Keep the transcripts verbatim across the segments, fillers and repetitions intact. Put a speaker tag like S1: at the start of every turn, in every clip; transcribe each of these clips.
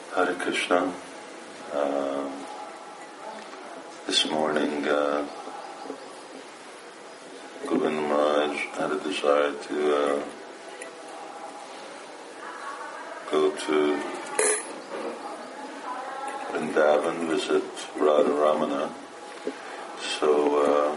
S1: Hare Krishna. Uh, this morning, uh, Govinda Maharaj had a desire to uh, go to Vrindavan, visit Radha Ramana. So uh,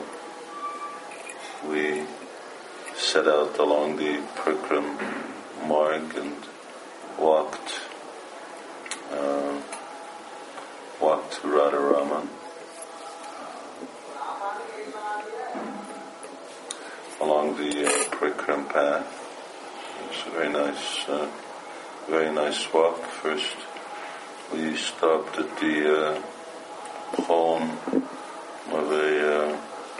S1: we set out along the Parikram Marg and walked uh, walked to Radha Rama. Along the uh, Parikram path. It's a very nice, uh, very nice walk. First, we stopped at the uh, home of a uh,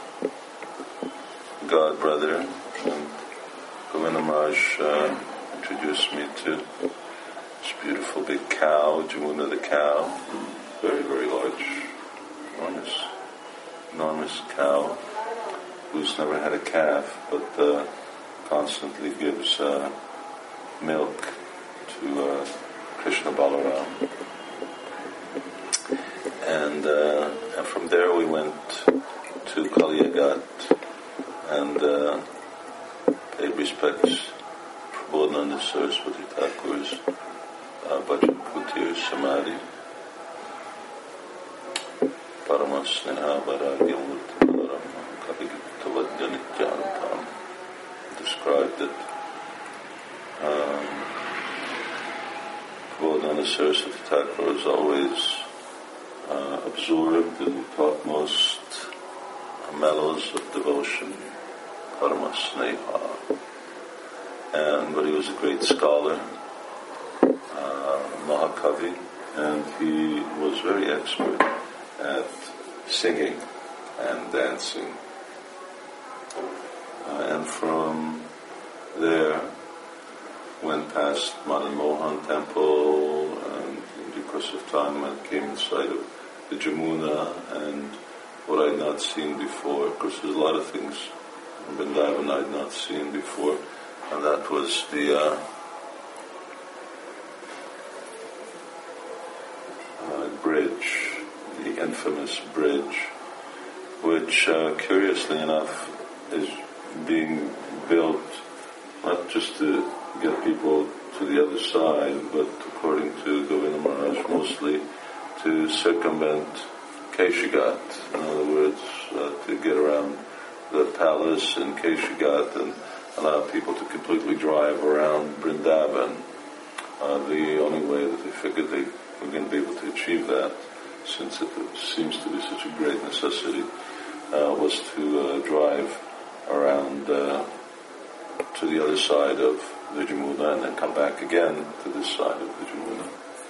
S1: god brother, and Govinda Maharaj uh, introduced me to this beautiful big cow, Jamuna the cow, very, very large, enormous, enormous cow, who's never had a calf, but uh, constantly gives uh, milk to uh, Krishna Balaram. And, uh, and from there we went to Kaliyagat and uh, paid respects to Prabodhananda Saraswati Thakur's uh, Bhajan Kutir Samadhi, Paramasneha Varagya Murti Malarama Kavigitavadya Nityanam, described that um, Prabodhananda Saraswati Thakur was always uh, absorbed in the topmost mellows of devotion, Paramasneha. And but he was a great scholar, uh, Mahakavi, and he was very expert at singing and dancing. Uh, and from there went past Madan Mohan temple, and in due course of time I came in sight of the Jamuna and what I had not seen before. Of course, there's a lot of things in Vrindavan I had not seen before, and that was the uh, uh, bridge, the infamous bridge, which, uh, curiously enough, is being built not just to get people to the other side, but according to Govinda Maharaj, mostly to circumvent Keshagat. In other words, uh, to get around the palace in Keshagat and allow people to completely drive around Vrindavan. Uh, the only way that they figured they were going to be able to achieve that, since it seems to be such a great necessity, uh, was to uh, drive around uh, to the other side of the Jamuna and then come back again to this side of the Jamuna.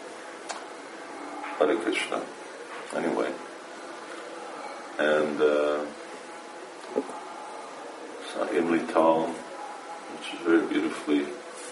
S1: Hare Krishna. Anyway. And uh, Imli Tal, which is very beautifully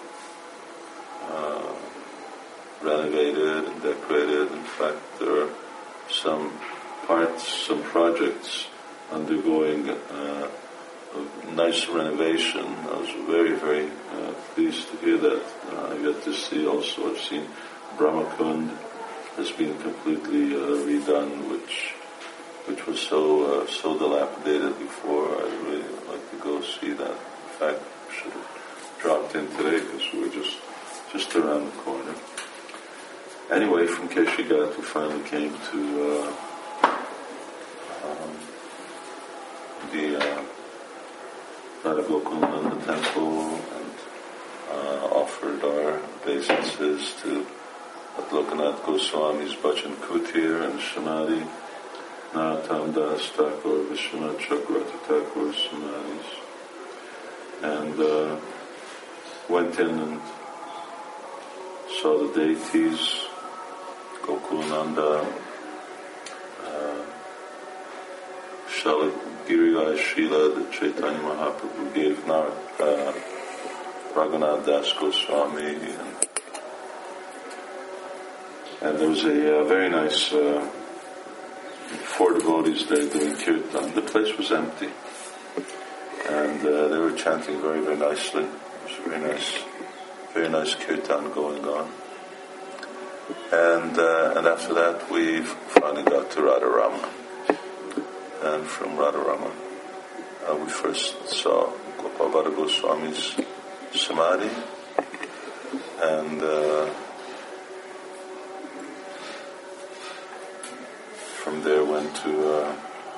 S1: uh, renovated and decorated. In fact, there are some parts, some projects undergoing uh, a nice renovation. I was very, very uh, pleased to hear that. Uh, I got to see also, I've seen Brahmakund has been completely uh, redone, which which was so uh, so dilapidated before. I'd really like to go see that. In fact, I should have dropped in today because we were just just around the corner. Anyway, from Keshagat we finally came to uh, um, the uh, Radha Gokulananda temple and uh, offered our obeisances to Lokanath Goswami's Bhajan Kutir and Samadhi, Narottam Das Thakur, Vishwanath Chakravarti Thakur's Samadhis, and uh, went in and saw the deities, Gokulananda, uh, Shala Giriraj Srila, that Chaitanya Mahaprabhu gave Nar, uh, Raghunath Das Goswami, and, and there was a uh, very nice uh, four devotees there doing kirtan. The place was empty, and uh, they were chanting very, very nicely. It was a very nice, very nice kirtan going on. And uh, and after that, we finally got to Radharama. And from Radharama, uh, we first saw Gopal Bhatta Goswami's Samadhi. And uh, from there went to uh,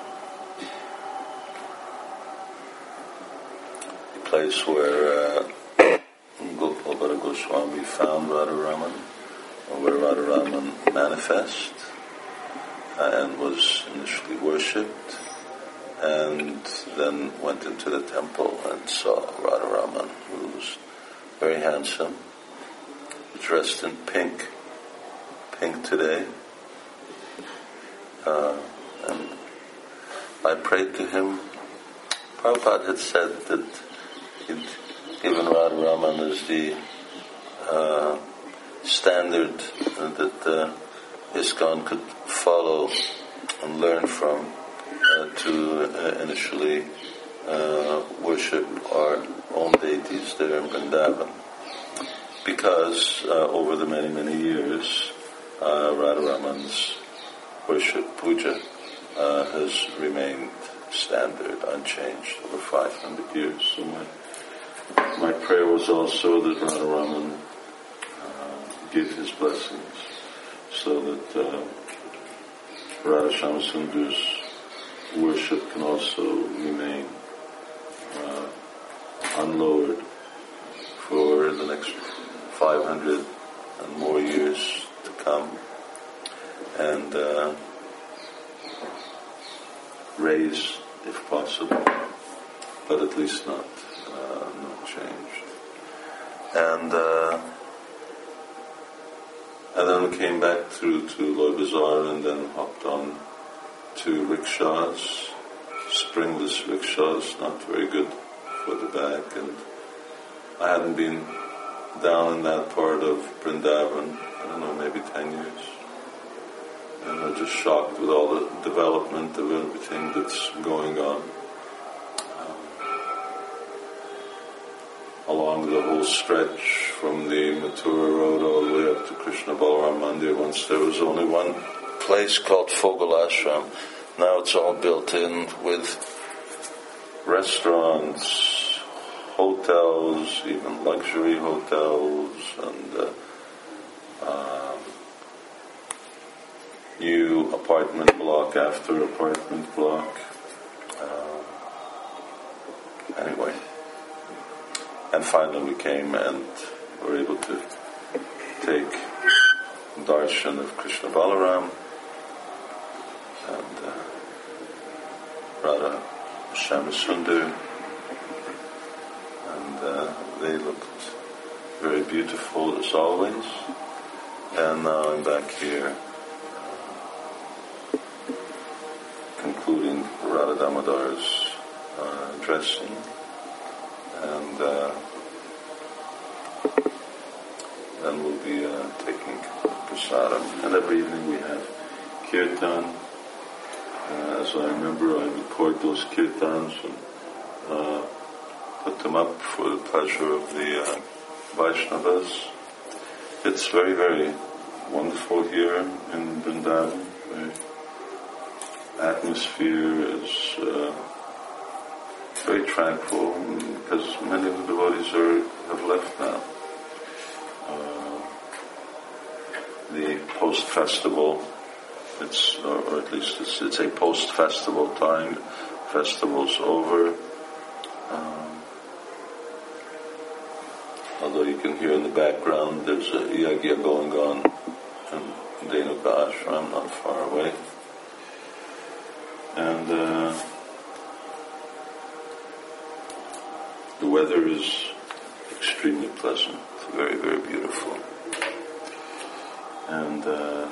S1: a place where uh, Gopal Bhatta Goswami found Radharaman, where Radharaman manifest uh, and was initially worshipped, and then went into the temple and saw Radharaman, who was very handsome, dressed in pink, pink today. Uh, and I prayed to him. Prabhupada had said that he'd given Radharaman as the uh, standard that uh, ISKCON could follow and learn from uh, to uh, initially uh, worship our own deities there in Vrindavan. Because uh, over the many, many years, uh, Radharaman's worship, puja, uh, has remained standard, unchanged over five hundred years. So my, my prayer was also that Radharaman uh, give his blessings so that uh, Radha Shyamasundara's worship can also remain uh, unlowered for the next five hundred and more years to come, and uh, raise, if possible, but at least not uh, not changed. And uh, and then we came back through to Loy Bazaar and then hopped on to rickshaws, springless rickshaws, not very good for the back, and I hadn't been down in that part of Vrindavan, I don't know, maybe ten years. And I'm just shocked with all the development of everything that's going on. Um, along the whole stretch from the Mathura Road all the way up to Krishna Balaram Mandir, once there was only one place called Fogel Ashram. Now it's all built in with restaurants, hotels, even luxury hotels, and uh, uh, new apartment block after apartment block. Uh, anyway, and finally we came and were able to take darshan of Krishna Balaram and uh, Radha Shyamasundar. And uh, they looked very beautiful as always. And now I'm back here uh, concluding Radha Damodar's uh, dressing. And uh, then we'll be uh, taking prasadam. And every evening we have kirtan. Uh, as I remember, I record those kirtans and uh, put them up for the pleasure of the uh, Vaishnavas. It's very, very wonderful here in Vrindavan. The atmosphere is uh, very tranquil because many of the devotees are, have left now. Uh, the post-festival, it's, or, or at least it's, it's a post-festival time. Festival's over. Um, although you can hear in the background there's a yagya going on in Dhenuka Ashram not far away. And uh, the weather is extremely pleasant, very, very beautiful. And uh,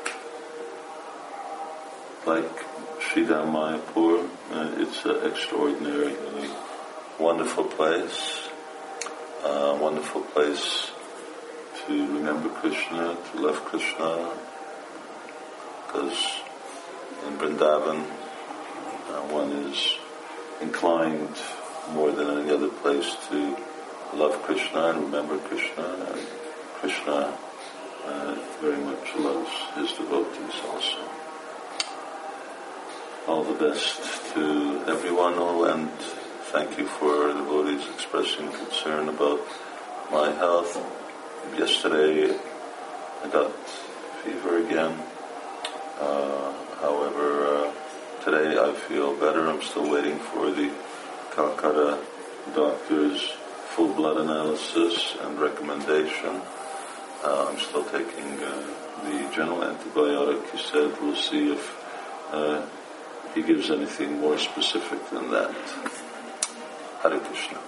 S1: like Sridham Mayapur, uh, it's an extraordinarily wonderful place, uh, wonderful place to remember Krishna, to love Krishna, because in Vrindavan uh, one is inclined more than any other place to love Krishna and remember Krishna, and Krishna uh, very much loves his devotees also. All the best to everyone, all, and thank you for devotees expressing concern about my health. Yesterday I got fever again. Uh, however, uh, today I feel better. I'm still waiting for the Calcutta doctor's full blood analysis and recommendation. Uh, I'm still taking uh, the general antibiotic. He said we'll see if uh, he gives anything more specific than that. Hare Krishna.